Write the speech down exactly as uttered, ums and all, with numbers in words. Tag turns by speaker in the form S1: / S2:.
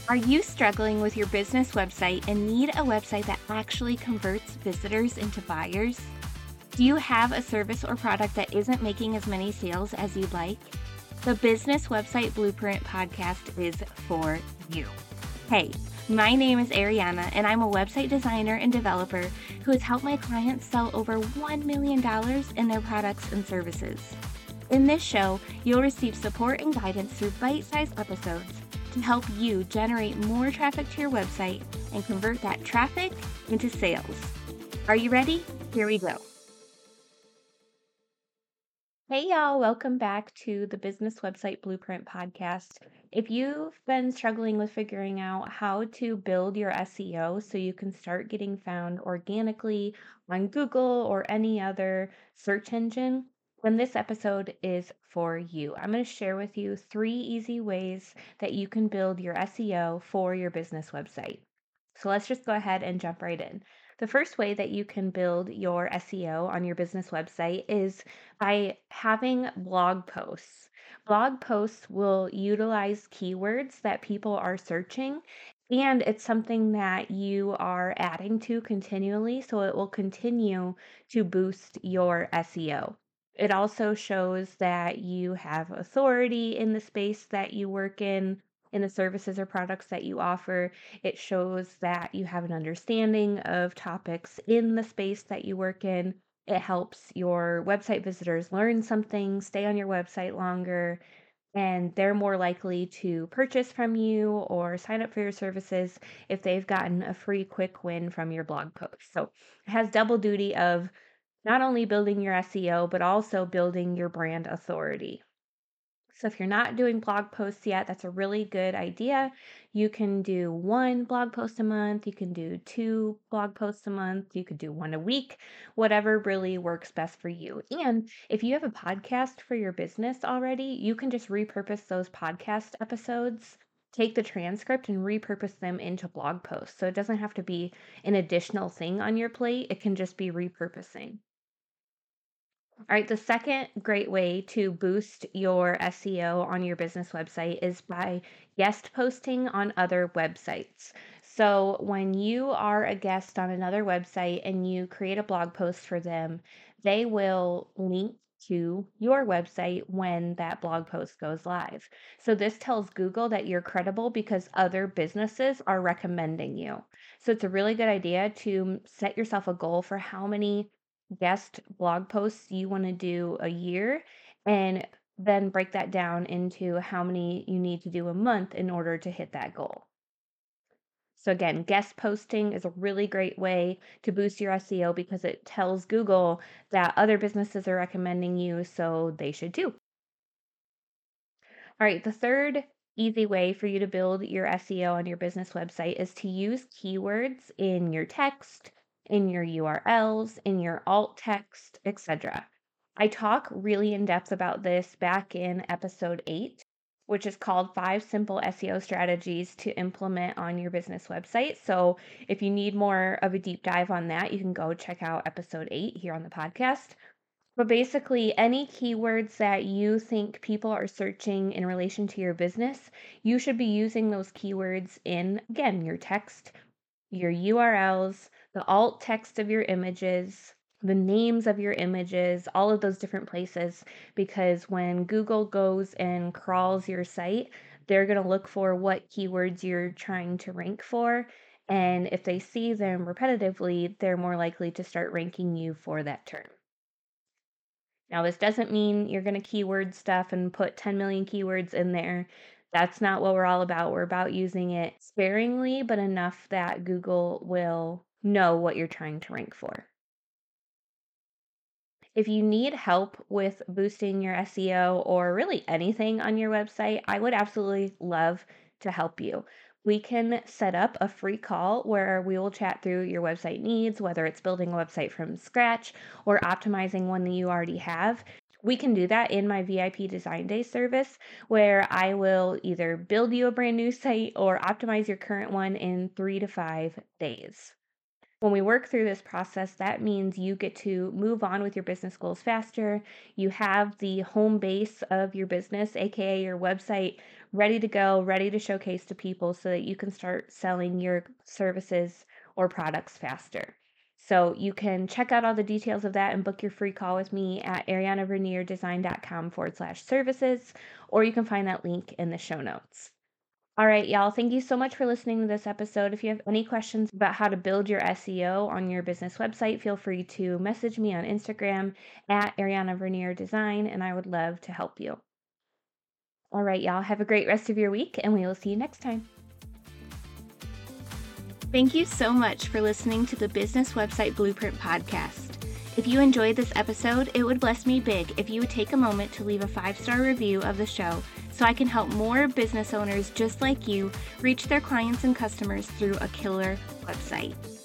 S1: Are you struggling with your business website and need a website that actually converts visitors into buyers? Do you have a service or product that isn't making as many sales as you'd like? The Business Website Blueprint podcast is for you. Hey, my name is Ariana, and I'm a website designer and developer who has helped my clients sell over one million dollars in their products and services. In this show, you'll receive support and guidance through bite-sized episodes to help you generate more traffic to your website and convert that traffic into sales. Are you ready? Here we go. Hey y'all, welcome back to the Business Website Blueprint podcast. If you've been struggling with figuring out how to build your S E O so you can start getting found organically on Google or any other search engine, then this episode is for you. I'm going to share with you three easy ways that you can build your S E O for your business website. So let's just go ahead and jump right in. The first way that you can build your S E O on your business website is by having blog posts. Blog posts will utilize keywords that people are searching, and it's something that you are adding to continually, so it will continue to boost your S E O. It also shows that you have authority in the space that you work in, in the services or products that you offer. It shows that you have an understanding of topics in the space that you work in. It helps your website visitors learn something, stay on your website longer, and they're more likely to purchase from you or sign up for your services if they've gotten a free quick win from your blog post. So it has double duty of not only building your S E O, but also building your brand authority. So if you're not doing blog posts yet, that's a really good idea. You can do one blog post a month, you can do two blog posts a month, you could do one a week, whatever really works best for you. And if you have a podcast for your business already, you can just repurpose those podcast episodes, take the transcript and repurpose them into blog posts. So it doesn't have to be an additional thing on your plate, it can just be repurposing. All right, the second great way to boost your S E O on your business website is by guest posting on other websites. So, when you are a guest on another website and you create a blog post for them, they will link to your website when that blog post goes live. So, this tells Google that you're credible because other businesses are recommending you. So, it's a really good idea to set yourself a goal for how many guest blog posts you want to do a year, and then break that down into how many you need to do a month in order to hit that goal. So again, guest posting is a really great way to boost your S E O because it tells Google that other businesses are recommending you, so they should too. All right, the third easy way for you to build your S E O on your business website is to use keywords in your text, in your U R Ls, in your alt text, et cetera. I talk really in depth about this back in episode eight, which is called Five Simple S E O Strategies to Implement on Your Business Website. So if you need more of a deep dive on that, you can go check out episode eight here on the podcast. But basically, any keywords that you think people are searching in relation to your business, you should be using those keywords in, again, your text, your U R Ls, the alt text of your images, the names of your images, all of those different places. Because when Google goes and crawls your site, they're going to look for what keywords you're trying to rank for. And if they see them repetitively, they're more likely to start ranking you for that term. Now, this doesn't mean you're going to keyword stuff and put ten million keywords in there. That's not what we're all about. We're about using it sparingly, but enough that Google will know what you're trying to rank for. If you need help with boosting your S E O or really anything on your website, I would absolutely love to help you. We can set up a free call where we will chat through your website needs, whether it's building a website from scratch or optimizing one that you already have. We can do that in my V I P Design Day service, where I will either build you a brand new site or optimize your current one in three to five days. When we work through this process, that means you get to move on with your business goals faster. You have the home base of your business, aka your website, ready to go, ready to showcase to people so that you can start selling your services or products faster. So you can check out all the details of that and book your free call with me at arianavernier.design.com forward slash services, or you can find that link in the show notes. All right, y'all. Thank you so much for listening to this episode. If you have any questions about how to build your S E O on your business website, feel free to message me on Instagram at Ariana Vernier Design, and I would love to help you. All right, y'all. Have a great rest of your week, and we will see you next time. Thank you so much for listening to the Business Website Blueprint podcast. If you enjoyed this episode, it would bless me big if you would take a moment to leave a five-star review of the show so I can help more business owners just like you reach their clients and customers through a killer website.